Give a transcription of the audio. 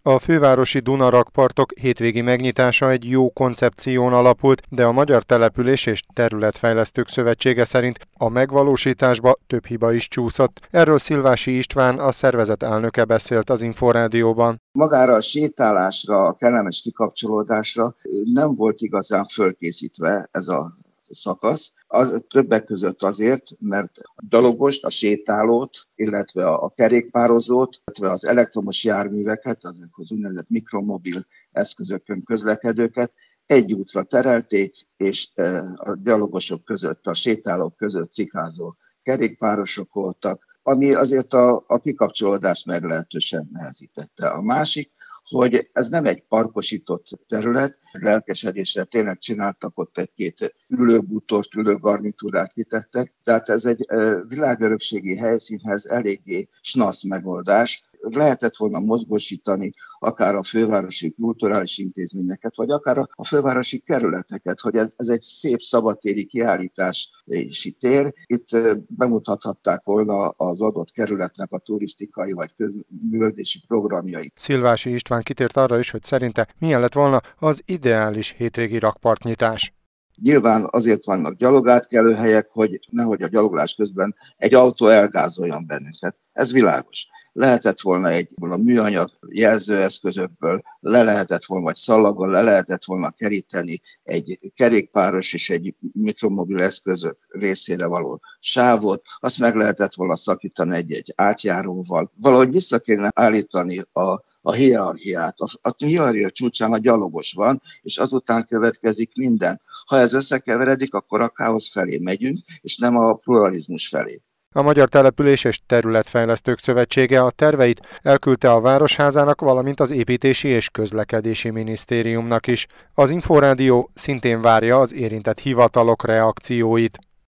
A fővárosi Duna-rakpartok hétvégi megnyitása egy jó koncepción alapult, de a Magyar Település és Területfejlesztők Szövetsége szerint a megvalósításba több hiba is csúszott. Erről Szilvási István, a szervezet elnöke beszélt az Inforádióban. Magára a sétálásra, a kellemes kikapcsolódásra nem volt igazán fölkészítve ez a szakasz. Az többek között azért, mert a gyalogost, a sétálót, illetve a kerékpározót, illetve az elektromos járműveket, azok az úgynevezett mikromobil eszközökön közlekedőket egy útra terelték, és a gyalogosok között, a sétálók között ciklázó kerékpárosok voltak, ami azért a kikapcsolódást meglehetősen nehezítette. A másik, hogy ez nem egy parkosított terület, lelkesedésre tényleg csináltak ott egy-két ülőbútort, ülőgarnitúrát kitettek, tehát ez egy világörökségi helyszínhez eléggé snasz megoldás. Lehetett volna mozgósítani akár a fővárosi kulturális intézményeket, vagy akár a fővárosi kerületeket, hogy ez egy szép szabadtéri kiállítási tér. Itt bemutathatták volna az adott kerületnek a turisztikai vagy közművelődési programjait. Szilvási István kitért arra is, hogy szerinte milyen lett volna az ideális hétvégi rakpartnyitás. Nyilván azért vannak gyalogátkelőhelyek, hogy nehogy a gyaloglás közben egy autó elgázoljon bennünket. Ez világos. Lehetett volna a műanyag jelzőeszközökből, le lehetett volna, vagy szallagon le lehetett volna keríteni egy kerékpáros és egy mikromobil eszközök részére való sávot, azt meg lehetett volna szakítani egy átjáróval. Valahogy vissza kéne állítani a hierarchiát. A hierarchia csúcsán a gyalogos van, és azután következik minden. Ha ez összekeveredik, akkor a káosz felé megyünk, és nem a pluralizmus felé. A Magyar Település és Területfejlesztők Szövetsége a terveit elküldte a Városházának, valamint az Építési és Közlekedési Minisztériumnak is. Az Inforádió szintén várja az érintett hivatalok reakcióit.